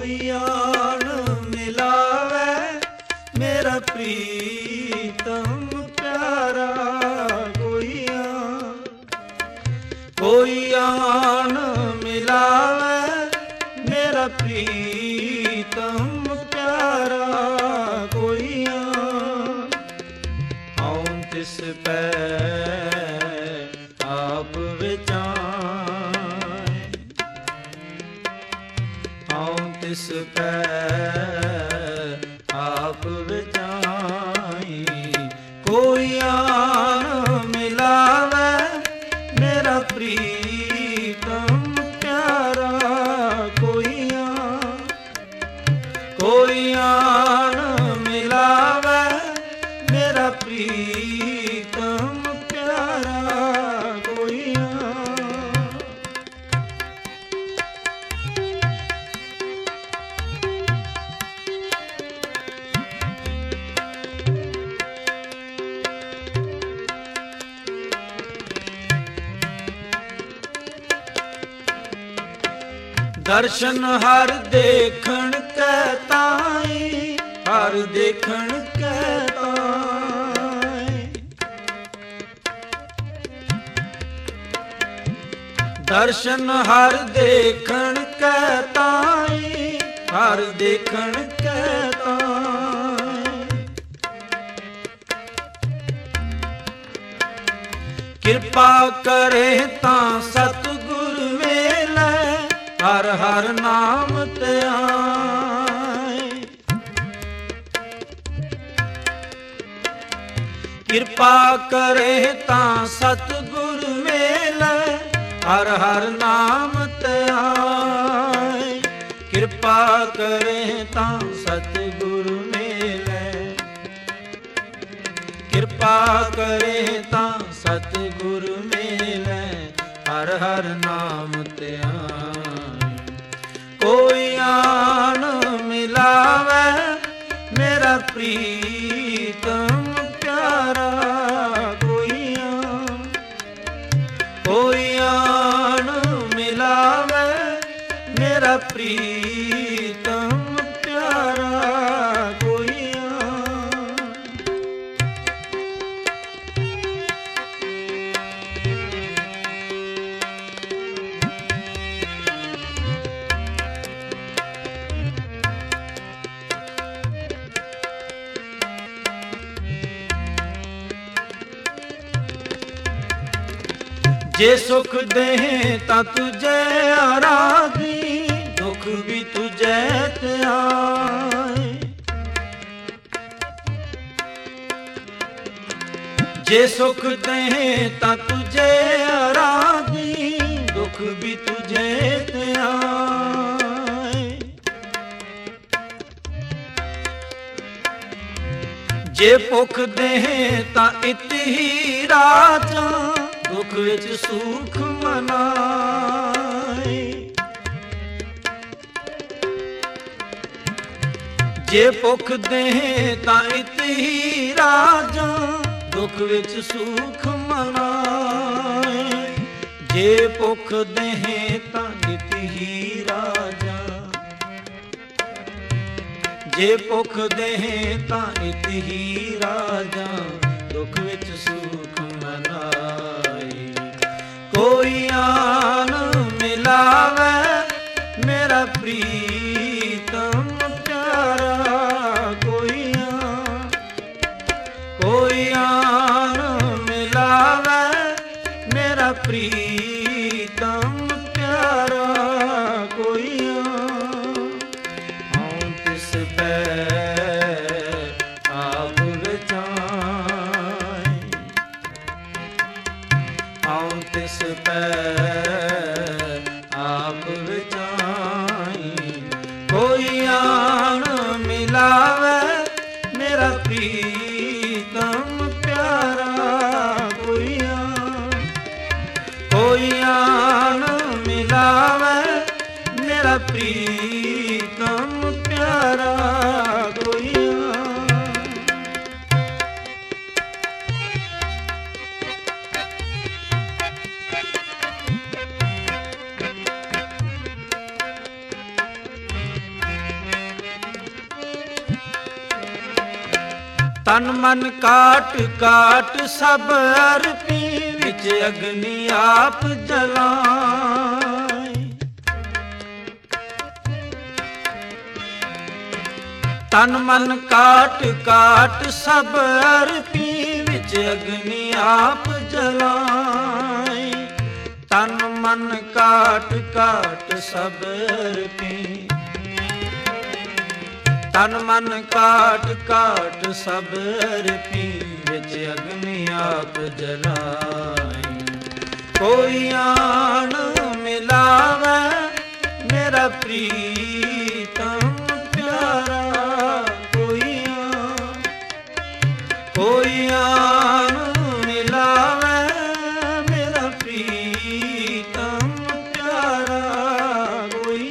कोई आन मिलावे मेरा प्रीतम प्यारा, कोई आन मिलावे मेरा प्रीतम प्यारा, कोई आन आऊं तिस पै आप विचार, आऊं तिस पै आप विचाई, कोई आन मिलावे मेरा प्रीतम प्यारा, कोई आन मिलावे मेरा प्रीतम प्यारा, कोई आन। दर्शन हर देखण कै ताई, हर देखण कै ताई, दर्शन हर देखण कै ताई, हर देखण कै ताई, किरपा करे तां सतगुर मेलै, हर हर नाम त्याय, किरपा करे तां सतगुर मेलै, हर हर नाम त्याय, किरपा करे तां सतगुर मेलै, किरपा करे तां सतगुर मेलै, हर हर नाम त्याय, कोई आन मिलावे मेरा प्रीतम प्यारा, कोई आन मिलावे मेरा प्रीतम प्यारा, कोई आन। जे सुख दें तां तुझे आराधी, दुख भी तुझे त्याए, जे सुख दें तां तुझे आराधी, दुख भी तुझे त्याए, जे भुख दें तां इत ही राजा, दुख विच सुख मनाए, जे भुख दें तां इत ही राजा, दुख विच सुख मनाए, जे भुख दें तां इत ही राजा, जे भुख दें तां इत ही राजा, दुख विच सुख मनाए, कोई आन मिलावे मेरा प्रीतम प्यारा, कोई आन मिलावे मेरा प्रीतम प्यारा, कोई आन आऊं तिस पै आप विचार, आऊं तिस पै आप विचाई, कोई आन मिलावे मेरा प्रीतम प्यारा, कोई आन मिलावे मेरा प्रीतम प्यारा, कोई आन। ਤਨ ਮਨ ਕਾਟ ਕਾਟ ਸਭ ਅਰਪੀ, ਵਿੱਚ ਅਗਨੀ ਆਪ ਜਲਾਈ। ਤਨ ਮਨ ਕਾਟ ਕਾਟ ਸਭ ਅਰਪੀ, ਵਿੱਚ ਅਗਨੀ ਆਪ ਜਲਾਈ। ਤਨ ਮਨ ਕਾਟ ਕਾਟ ਸਭ ਅਰਪੀ, ਤਨ ਮਨ ਕਾਟ ਕਾਟ ਸਭ ਅਰਪੀ, ਵਿੱਚ ਅਗਨੀ ਆਪ ਜਲਾਈ। ਕੋਈ ਆਣ ਮਿਲਾਵੇ ਮੇਰਾ ਪ੍ਰੀਤਮ ਪਿਆਰਾ, ਕੋਈ ਆਣ ਮਿਲਾਵੇ ਮੇਰਾ ਪ੍ਰੀਤਮ ਪਿਆਰਾ, ਕੋਈ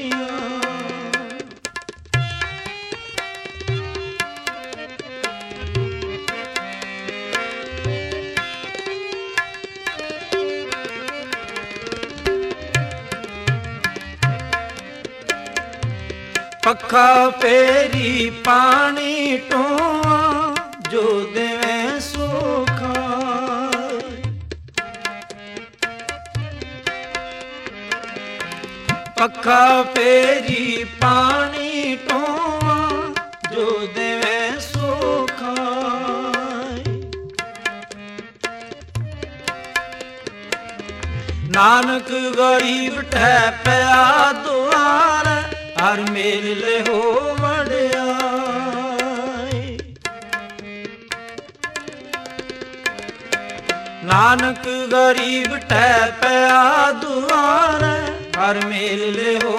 ਪੱਖਾ ਫੇਰੀ ਪਾਣੀ ਟੋਆ, ਜੋ ਦੇਵੇਂ ਸੋ ਖਾਏ। ਪੱਖਾ ਫੇਰੀ ਪਾਣੀ ਟੋਆ, ਜੋ ਦੇਵੇਂ ਸੋ ਖਾਏ। ਨਾਨਕ ਗਰੀਬ ਠਹਿ ਪਿਆ ਦੁਆਰ, ਹਰ ਮੇਲ ਲਿਹੋ ਵਡਿਆਈ। ਨਾਨਕ ਗਰੀਬ ਠਹਿ ਪਿਆ ਦੁਆਰ, ਹਰ ਮੇਲ ਲਿਹੋ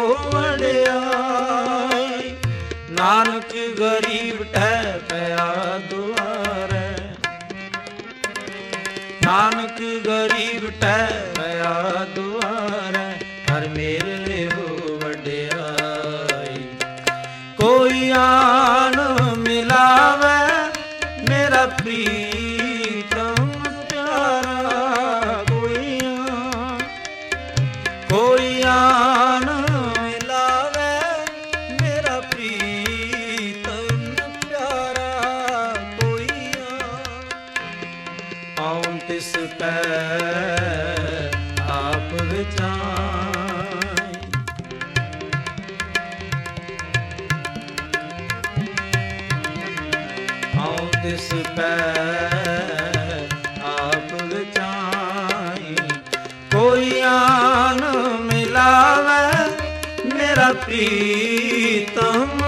ਵਡਿਆਈ। ਨਾਨਕ ਗਰੀਬ ਠਹਿ ਪਿਆ ਦੁਆਰ, ਨਾਨਕ ਗਰੀਬ ਠਹਿ ਪਿਆ ਦੁਆਰ, ਹਰ ਮੇਲ ਲਿਹੋ ਵਡਿਆਈ। ਕੋਈ ਆਣ ਮਿਲਾਵੇ ਮੇਰਾ ਪ੍ਰੀਤਮ ਪਿਆਰਾ, ਕੋਈ ਆਣ ਮਿਲਾਵੇ ਮੇਰਾ ਪ੍ਰੀਤਮ ਪਿਆਰਾ, ਕੋਈ ਆਉ ਤਿਸ ਪੈ ਆਪ ਵਿਚਾਈ। ਆਉ ਤਿਸ ਪੈ ਆਪ ਵਿਚਾਈ। ਕੋਈ ਆਣ ਮਿਲਾਵੇ ਮੇਰਾ ਪ੍ਰੀਤਮ